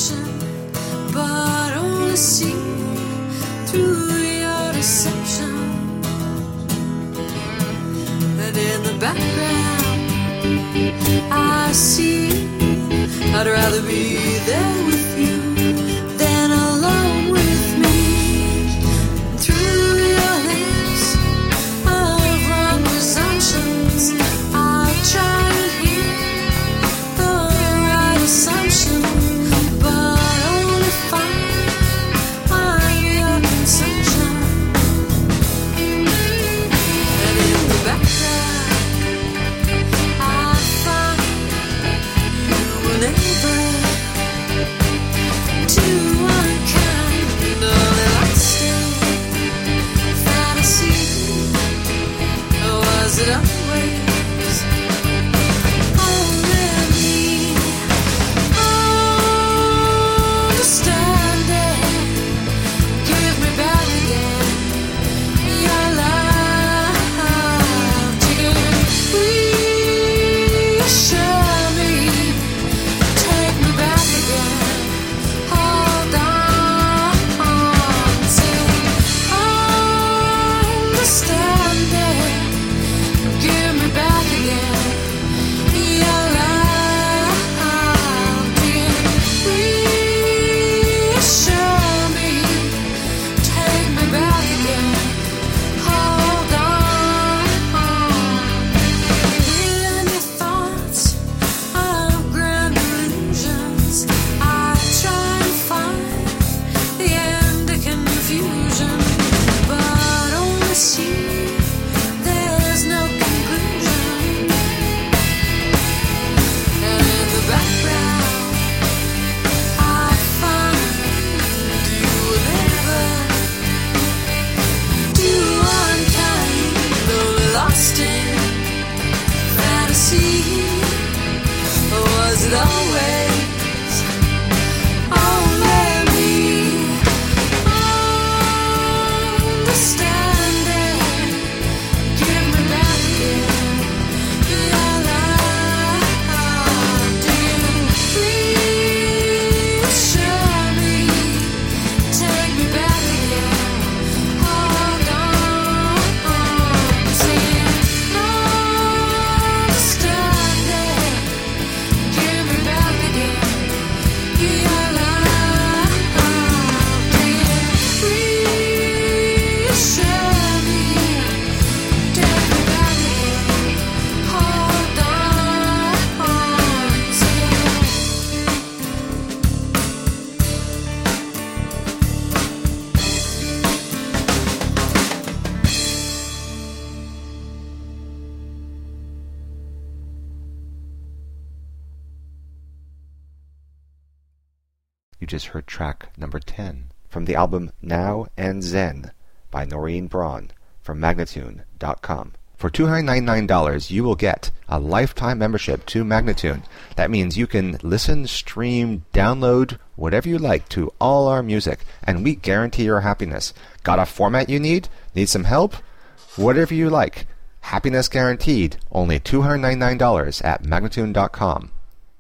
assumption, but only see through your deception. And in the background I see I'd rather be there with you than alone with me. Through your lips of wrong presumptions, I'll try and hear the right assumption, but only find I'm your consumption. And in the background I find you were never too unkind, only lost in fantasy. Was it always only me? Understanding, give me back again your love. Reassure me, take me back again. Hold on, say understanding, give me back again your love. Reassure me, take me back again. Hold on. In your thoughts of grand illusions, I try and find the end to confusion, but only see there's no conclusion. And in the background I find you were never too unkind, only lost in fantasy. Was it always only me? Understanding, give me back again your love. Reassure me, take me back again. Hold on, saying understanding, give me back again your love. Reassure me, take me back again. Hold on, saying. You just heard track number 10 from the album Now and Zen by Noreen Braun from Magnatune.com. For $299, you will get a lifetime membership to Magnatune. That means you can listen, stream, download, whatever you like to all our music, and we guarantee your happiness. Got a format you need? Need some help? Whatever you like. Happiness guaranteed. Only $299 at Magnatune.com.